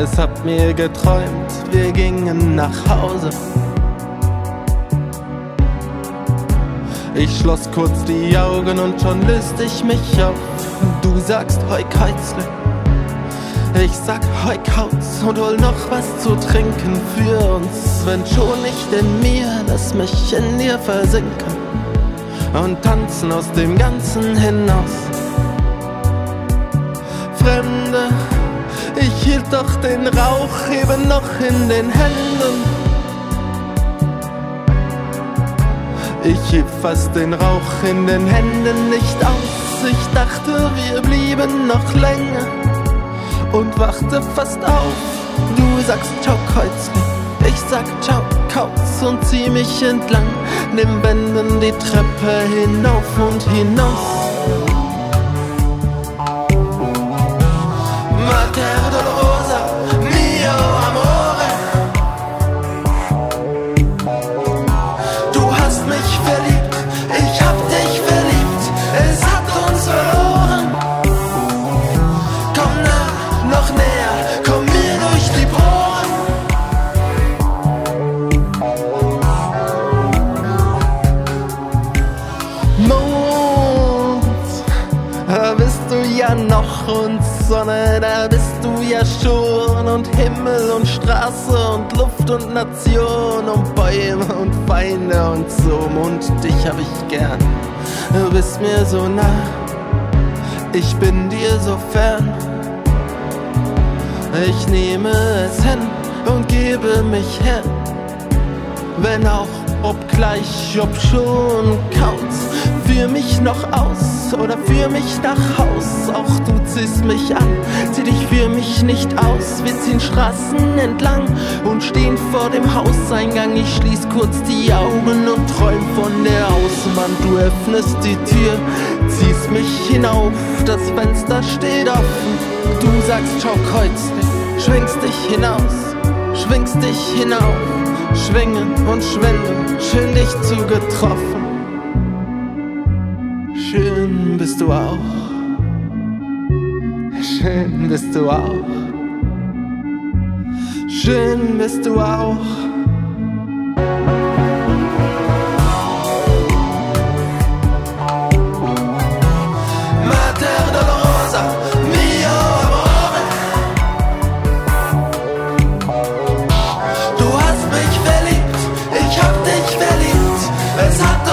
Es hab mir geträumt, wir gingen nach Hause. Ich schloss kurz die Augen und schon löste ich mich auf. Du sagst Hoi Käuzle, ich sag Hoi Kauz und hol noch was zu trinken für uns. Wenn schon nicht in mir, lass mich in dir versinken und tanzen aus dem Ganzen hinaus. Fremde, ich hielt doch den Rauch eben noch in den Händen. Ich hielt fast den Rauch in den Händen nicht aus. Ich dachte, wir blieben noch länger und wachte fast auf. Du sagst Ciao Käuzle, ich sag Ciao Kauz und zieh mich entlang den Wänden die Treppe hinauf und hinaus. Mater Dolorosa, mio amore. Du hast mich verliebt, ich hab dich verliebt, es hat uns verloren. Komm nah, noch näher, komm mir durch die Poren. Mond, da bist du ja noch und Sonne, da bist du ja schon und Himmel und Straße und Luft und Nation und Bäume und Feinde und so. Und dich hab ich gern, du bist mir so nah, ich bin dir so fern. Ich nehme es hin und gebe mich hin, wenn auch, obgleich, ob schon Kauz. Führ mich noch aus oder führ mich nach Haus. Auch du ziehst mich an, zieh dich für mich nicht aus. Wir ziehen Straßen entlang und stehen vor dem Hauseingang. Ich schließ kurz die Augen und träum von der Außenwand. Du öffnest die Tür, ziehst mich hinauf, das Fenster steht offen. Du sagst Ciao Käuzle, schwingst dich hinaus, schwingst dich hinauf. Schwingen und schwenden, schön dich zu getroffen. Schön bist du auch, schön bist du auch, schön bist du auch. Mater Dolorosa, mio amore. Du hast mich verliebt, ich hab dich verliebt, es hat